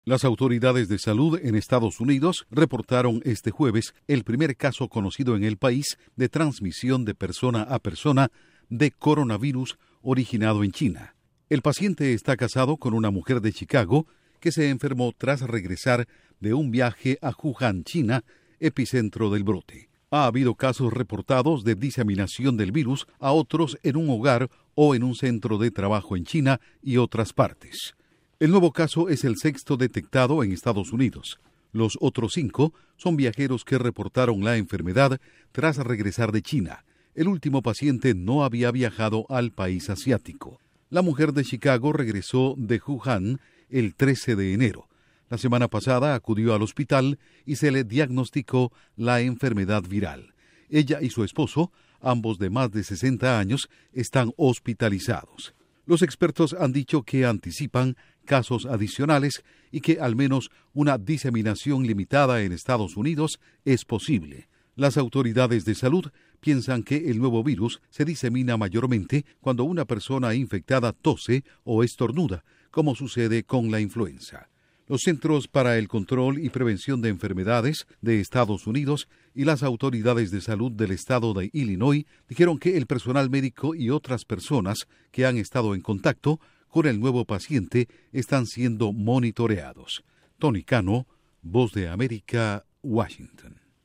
Las autoridades de salud en Estados Unidos reportaron este jueves el primer caso conocido en el país de transmisión de persona a persona de coronavirus originado en China. El paciente está casado con una mujer de Chicago que se enfermó tras regresar de un viaje a Wuhan, China, epicentro del brote. Ha habido casos reportados de diseminación del virus a otros en un hogar o en un centro de trabajo en China y otras partes. El nuevo caso es el sexto detectado en Estados Unidos. Los otros 5 son viajeros que reportaron la enfermedad tras regresar de China. El último paciente no había viajado al país asiático. La mujer de Chicago regresó de Wuhan el 13 de enero. La semana pasada acudió al hospital y se le diagnosticó la enfermedad viral. Ella y su esposo, ambos de más de 60 años, están hospitalizados. Los expertos han dicho que anticipan casos adicionales y que al menos una diseminación limitada en Estados Unidos es posible. Las autoridades de salud piensan que el nuevo virus se disemina mayormente cuando una persona infectada tose o estornuda, como sucede con la influenza. Los Centros para el Control y Prevención de Enfermedades de Estados Unidos y las autoridades de salud del estado de Illinois dijeron que el personal médico y otras personas que han estado en contacto con el nuevo paciente están siendo monitoreados. Tony Cano, Voz de América, Washington.